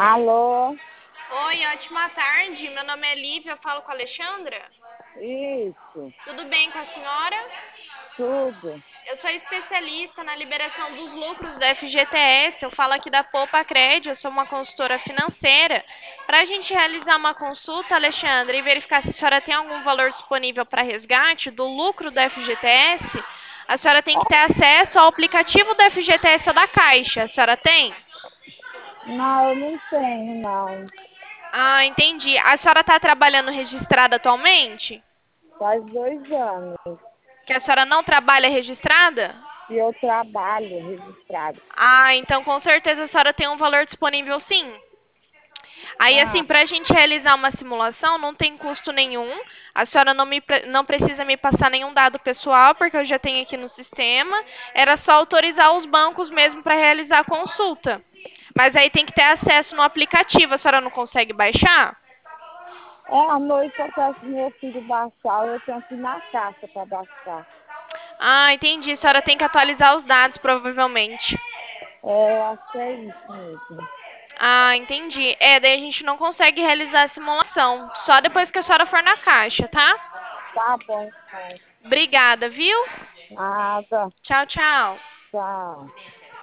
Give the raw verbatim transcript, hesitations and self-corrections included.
Alô? Oi, ótima tarde. Meu nome é Lívia, eu falo com a Alexandra. Isso, Tudo bem com a senhora? tudo. Eu sou especialista na liberação dos lucros da F G T S. Eu falo aqui da Poupa Cred, eu sou uma consultora financeira. Para a gente realizar uma consulta, Alexandra, e verificar se a senhora tem algum valor disponível para resgate do lucro da F G T S, a senhora tem que ter acesso ao aplicativo da F G T S ou da Caixa. A senhora tem? Não, eu não tenho, não. Ah, entendi. A senhora está trabalhando registrada atualmente? Faz dois anos Que a senhora não trabalha registrada? que eu trabalho registrado. Ah, então com certeza a senhora tem um valor disponível sim. Aí, Ah, assim, para a gente realizar uma simulação, não tem custo nenhum. A senhora não, me, pre- não precisa me passar nenhum dado pessoal, porque eu já tenho aqui no sistema. Era só autorizar os bancos mesmo para realizar a consulta. Mas aí tem que ter acesso no aplicativo. A senhora não consegue baixar? é à noite eu peço meu filho baixar, eu tenho que ir na caixa para baixar. Ah, entendi. A senhora tem que atualizar os dados, provavelmente. É, eu acho que é isso mesmo. Ah, entendi. É, daí a gente não consegue realizar a simulação. Só depois que a senhora for na caixa, tá? Tá bom, então. Obrigada, viu? Nada. Tchau, tchau. Tchau.